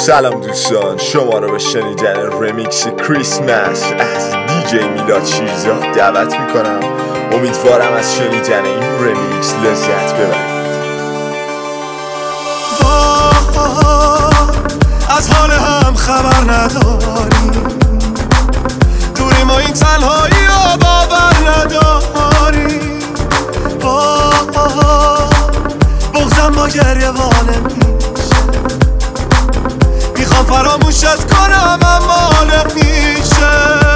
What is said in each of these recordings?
سلام دوستان، شما رو به شنیدن رمیکس کریسمس از دیجی میلاد شیرزاد دعوت میکنم. امیدوارم از شنیدن این رمیکس لذت ببرید. از حال هم خبر نداری، دوری ما این تنهایی رو باور نداری. بغضم با گریه وانه میشه، میخوام فراموشت کنم اما نمیشه.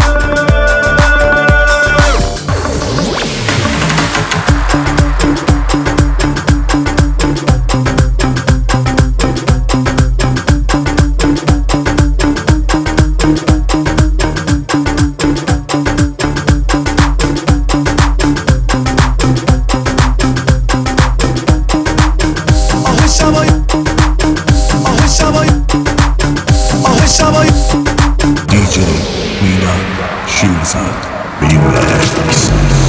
دیجی میلاد شیرزاد ریمیکس.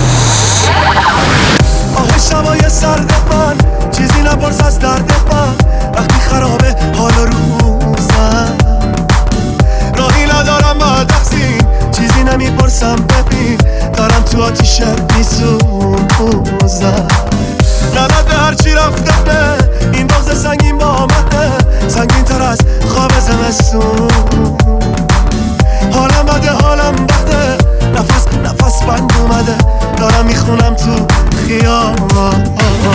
آه شبای سرد من، چیزی نپرس از درد من، وقتی خرابه حال روزم. راهی ندارم بعد از این، چیزی نمیپرسم ببین، دارم تو آتیشه میسوزم. لعنت به هرچی رفتنه، این بغض سنگین با آمده، سنگین تر از خواب زمستون. حالم بده، حالم بده، نفس بند اومده، دارم میخونم تو خیابون.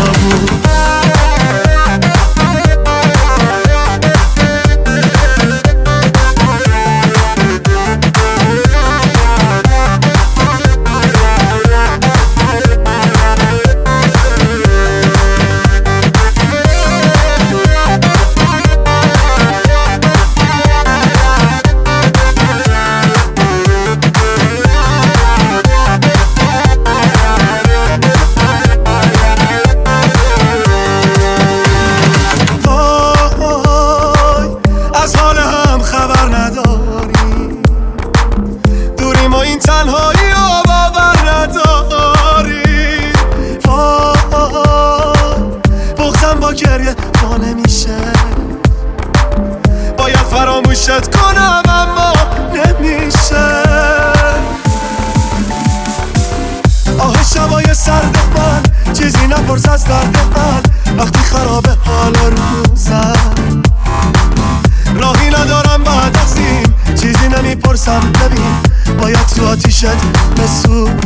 این تنهایی رو باور نداری. بغضم با گریه با نمیشه، باید فراموشت کنم اما نمیشه. آه شبای سرد من، چیزی نپرس از درد من، وقتی خرابه حال روزم. راهی ندارم بعد از این، چیزی نمیپرسم ببین، باید تو آتیشت بسوزم.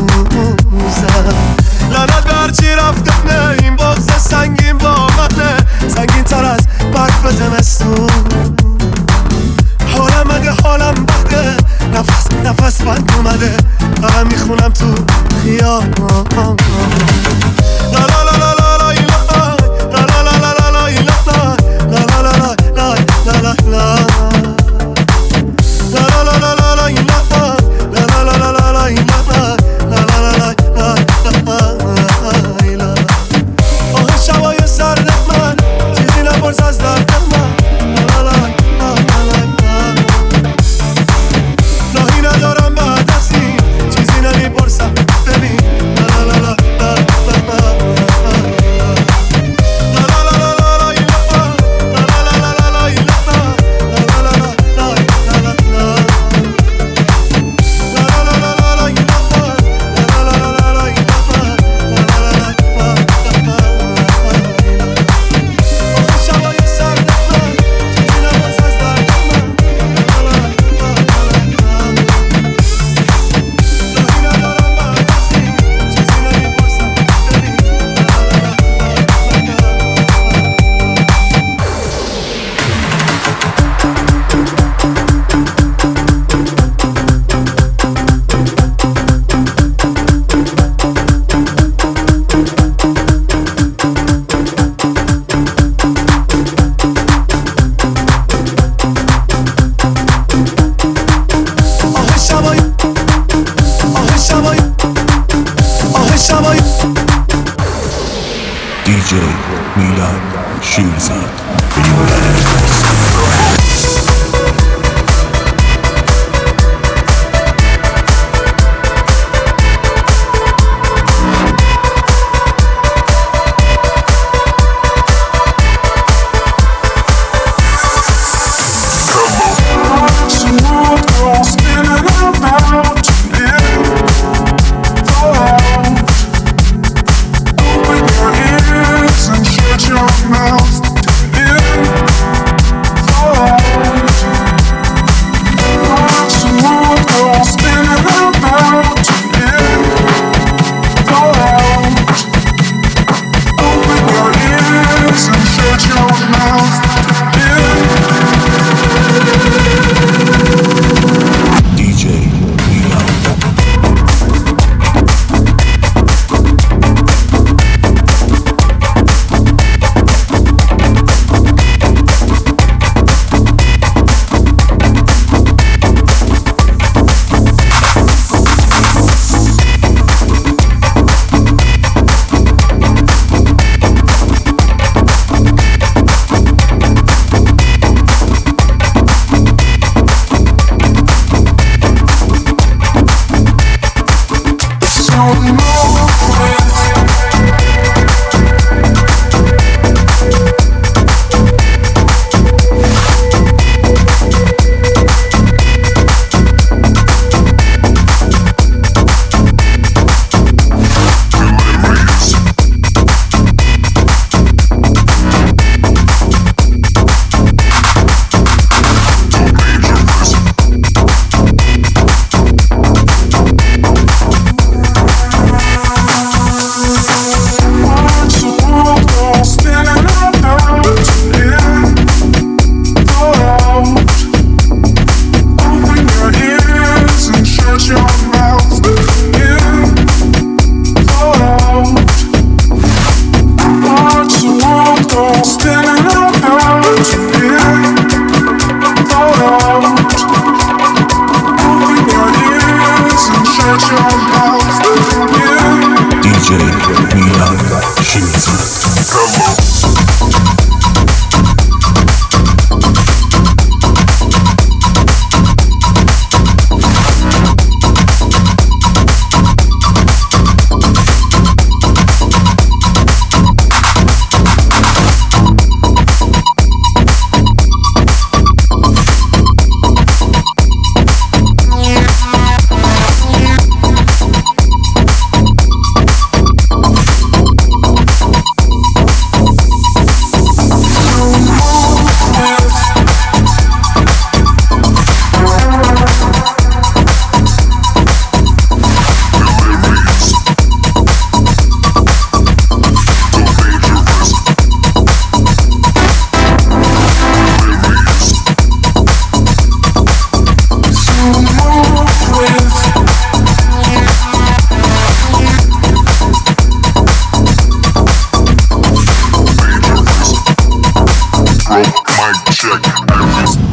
لعنت به هرچی رفتنه، این بغض سنگین با منه، سنگین تر از برف زمستون. حالم بده، حالم بده، نفس بند اومده، دارم میخونم تو خیابون. لا لا لا لا لا لا لا لا لا لا لا لا لا لا. دیجی میلاد شیرزاد ریمیکس. broke, mic check. Every